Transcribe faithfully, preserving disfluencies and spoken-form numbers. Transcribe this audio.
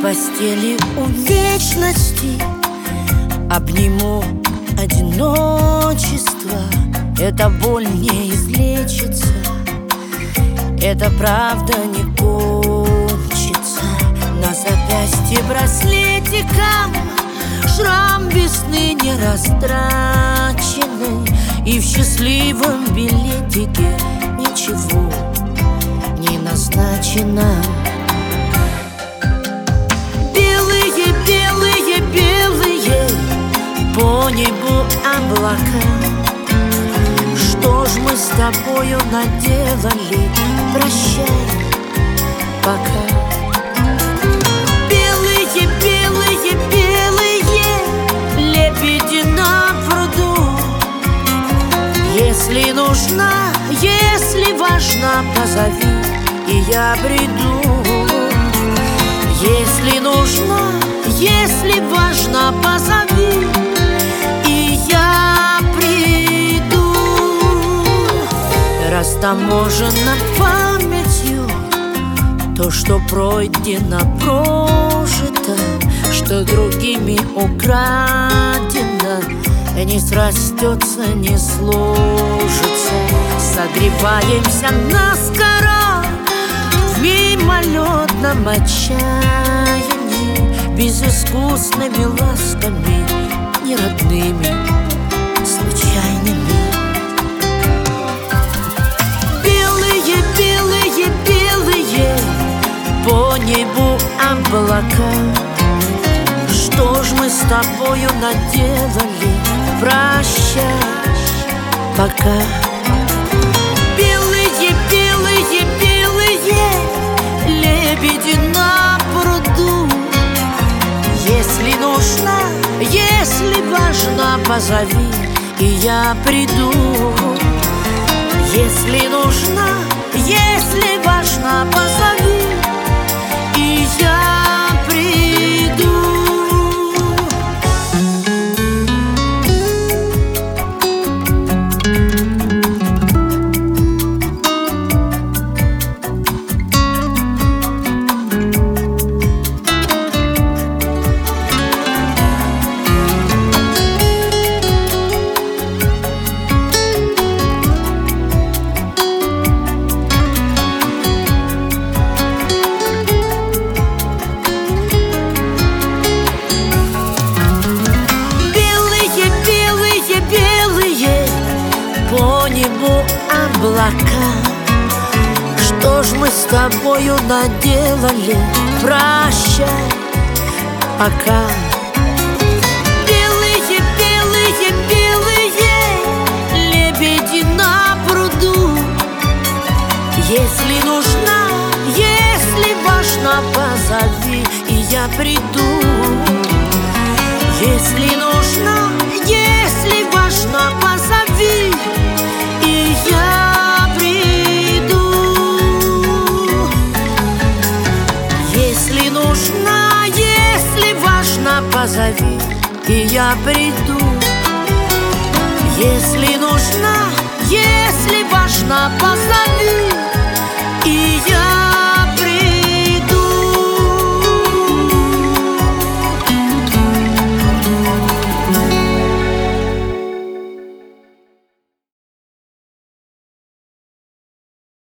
постели у вечности обниму одиночество. Эта боль не излечится, эта правда не кончится. На запястье браслетиком шрам весны не растраченный, и в счастливом билетике ничего не назначено. Белые, белые, белые по небу облака. Что ж мы с тобою наделали? Прощай, пока. Белые, белые, белые лебеди на пруду. Если нужна, если важна, позови, и я приду. Если нужна, если важна, позови, и я приду. Растаможено памятью то, что пройдено, прожито, что другими украдено, не срастется, не сложится. Согреваемся наскоро в мимолетном отчаянии, безыскусными ласками, не родными, случайными. Белые, белые, белые по небу облака. Что ж мы с тобою наделали? Прощай, пока. Белые, белые, белые лебеди на пруду. Если нужна, если важна, позови, и я приду. Если нужна, если важна, позови, и я приду. По небу облака. Что ж мы с тобою наделали? Прощай, пока. Белые, белые, белые лебеди на пруду. Если нужна, если важна, позови, и я приду. Если нужна, если важна, позови, и я приду. Если нужна, если важна, позови, и я приду. Если нужна, если важна, позови, и я